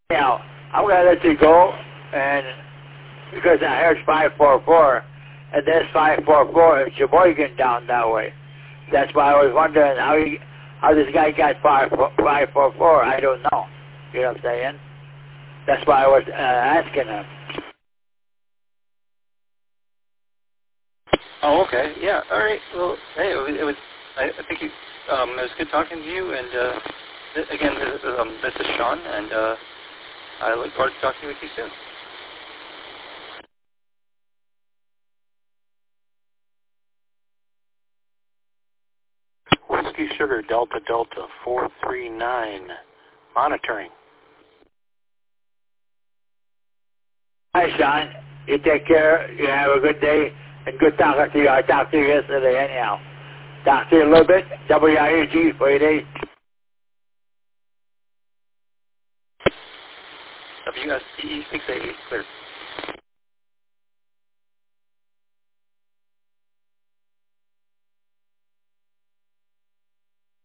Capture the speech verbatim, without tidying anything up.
Now, I'm going to let you go, and because I heard five four four, and there's five four four in Sheboygan down that way. That's why I was wondering how he, how this guy got five four four. I don't know. You know what I'm saying? That's why I was uh, asking him. Oh, okay. Yeah. All right. Well, hey, it was. It was I, I think you, um, it was good talking to you. And uh, th- again, this, um, this is Sean, and uh, I look forward to talking with you soon. Whiskey Sugar Delta Delta four three nine, monitoring. Hi, Sean. You take care. You have a good day, and good talking to you. I talked to you yesterday anyhow. Talk to you a little bit. W I A G for your day. W S T E six eighty, clear.